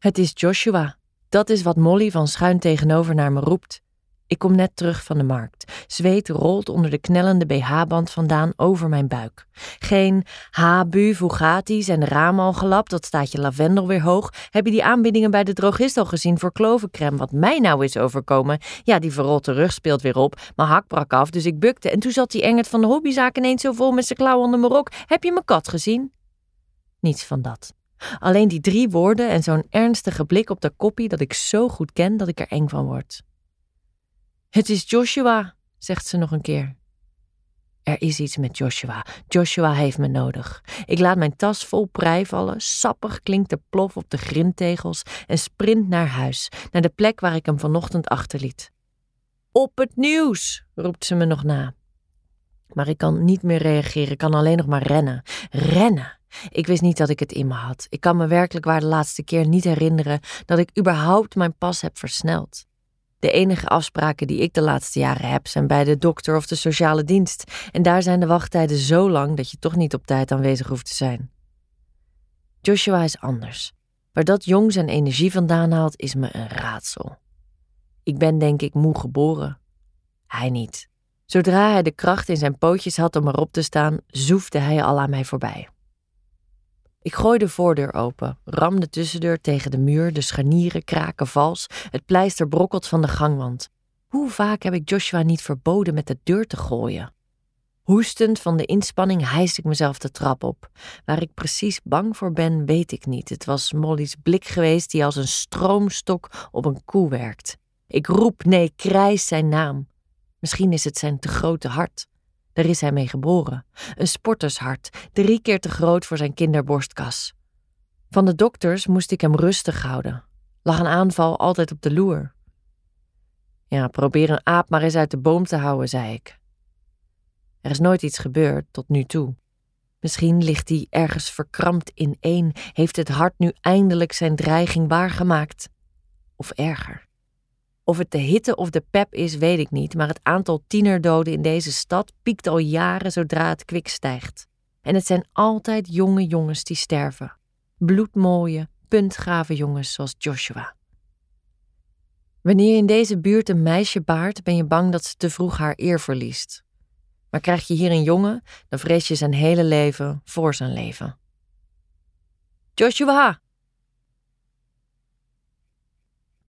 Het is Joshua. Dat is wat Molly van schuin tegenover naar me roept. Ik kom net terug van de markt. Zweet rolt onder de knellende BH-band vandaan over mijn buik. Geen Habu, Fugatis en de ramen al gelapt, dat staat je lavendel weer hoog. Heb je die aanbiedingen bij de drogist al gezien voor klovencrème? Wat mij nou is overkomen? Ja, die verrotte rug speelt weer op. Mijn hak brak af, dus ik bukte. En toen zat die Engert van de hobbyzaak ineens zo vol met zijn klauwen onder mijn rok. Heb je mijn kat gezien? Niets van dat. Alleen die 3 woorden en zo'n ernstige blik op de koppie dat ik zo goed ken dat ik er eng van word. Het is Joshua, zegt ze nog een keer. Er is iets met Joshua. Joshua heeft me nodig. Ik laat mijn tas vol prei vallen, sappig klinkt de plof op de grindtegels en sprint naar huis, naar de plek waar ik hem vanochtend achterliet. Op het nieuws, roept ze me nog na. Maar ik kan niet meer reageren, ik kan alleen nog maar rennen. Rennen! Ik wist niet dat ik het in me had. Ik kan me werkelijk waar de laatste keer niet herinneren dat ik überhaupt mijn pas heb versneld. De enige afspraken die ik de laatste jaren heb zijn bij de dokter of de sociale dienst. En daar zijn de wachttijden zo lang dat je toch niet op tijd aanwezig hoeft te zijn. Joshua is anders. Waar dat jong zijn energie vandaan haalt is me een raadsel. Ik ben denk ik moe geboren. Hij niet. Zodra hij de kracht in zijn pootjes had om erop te staan, zoefde hij al aan mij voorbij. Ik gooi de voordeur open, ram de tussendeur tegen de muur, de scharnieren kraken vals, het pleister brokkelt van de gangwand. Hoe vaak heb ik Joshua niet verboden met de deur te gooien? Hoestend van de inspanning hijs ik mezelf de trap op. Waar ik precies bang voor ben, weet ik niet. Het was Molly's blik geweest die als een stroomstok op een koe werkt. Ik roep, nee, krijs zijn naam. Misschien is het zijn te grote hart. Daar is hij mee geboren. Een sportershart, 3 keer te groot voor zijn kinderborstkas. Van de dokters moest ik hem rustig houden. Lag een aanval altijd op de loer. Ja, probeer een aap maar eens uit de boom te houden, zei ik. Er is nooit iets gebeurd, tot nu toe. Misschien ligt hij ergens verkrampt ineen, heeft het hart nu eindelijk zijn dreiging waargemaakt. Of erger. Of het de hitte of de pep is, weet ik niet, maar het aantal tienerdoden in deze stad piekt al jaren zodra het kwik stijgt. En het zijn altijd jonge jongens die sterven. Bloedmooie, puntgave jongens zoals Joshua. Wanneer je in deze buurt een meisje baart, ben je bang dat ze te vroeg haar eer verliest. Maar krijg je hier een jongen, dan vrees je zijn hele leven voor zijn leven. Joshua!